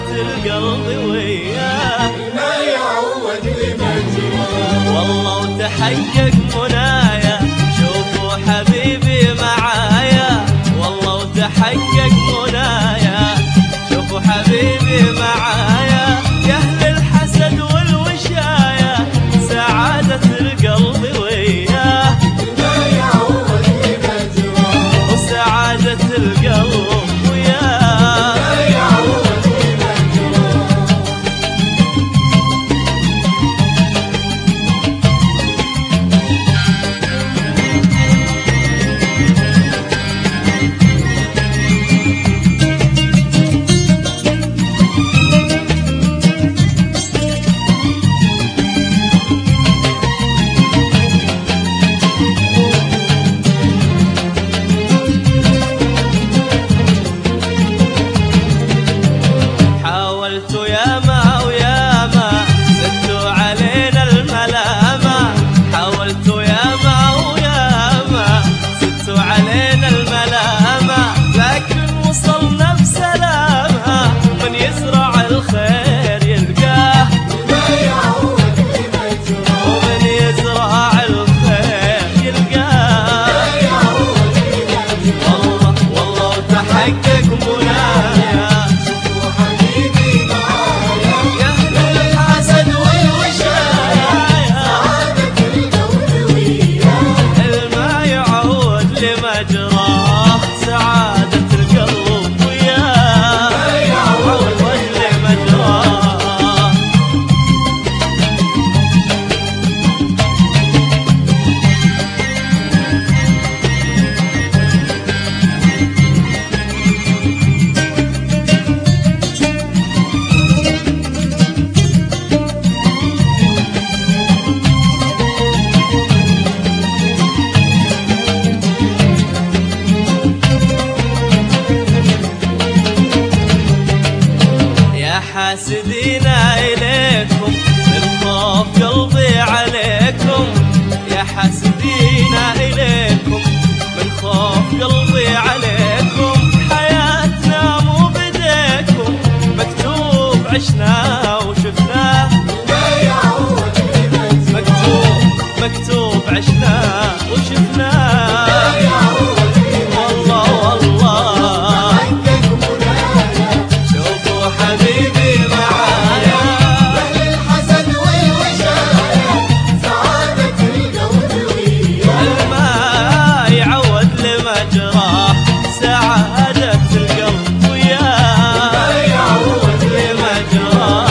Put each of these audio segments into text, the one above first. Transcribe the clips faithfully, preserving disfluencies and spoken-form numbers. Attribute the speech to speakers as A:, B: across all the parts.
A: القلب وياه
B: ما يعود لمجراه.
A: والله وتحقق منايا شوفوا حبيبي معايا، والله وتحقق منايا شوفوا حبيبي معايا. يا أهل الحسد والوشايا سعادة القلب وياه
B: ما يعود لمجراه.
A: وسعادة القلب وياه
B: ما يعود لمجراه.
A: حاولت ياما وياما زدتوا علينا الملامة، حاولت ياما وياما زدتوا علينا الملامة، لكن وصلنا بسلامة من يزرع الخير يلقاه.
B: ما يعود لمجراه.
A: ومن يزرع الخير يلقاه.
B: ما يعود لمجراه.
A: والله والله وتحقق منايا
B: وحبيبي معايا.
A: يا أهل الحسد والوشايا
B: سعادة القلب وياه.
A: الما يعود لمجراه سعادة القلب وياه
B: ما يعود
A: لمجراه. يا حاسدين إليكم الخوف قلبي عليكم، يا حاسدين إليكم من خوف قلبي عليكم. حياتنا مو بديكم مكتوب عشنا وشفناه.
B: ما يعود لمجراه.
A: مكتوب مكتوب عشنا وشفناه.
B: ما يعود لمجراه.
A: والله والله
B: حقق منايا.
A: شوفوا حبيبي معايا
B: أهل الحسد والوشايا سعادة القلب وياه.
A: الما يعود لمجراه سعادة القلب وياه
B: ما يعود
A: لمجراه.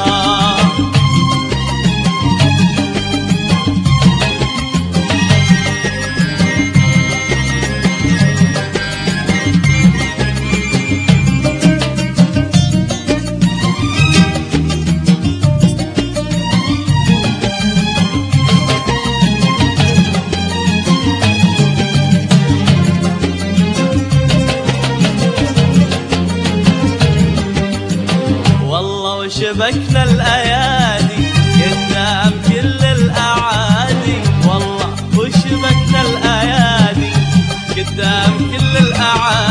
A: والله وشبكنا الأيادي قدام كل الأعادي، والله وشبكنا الأيادي قدام كل الأعادي.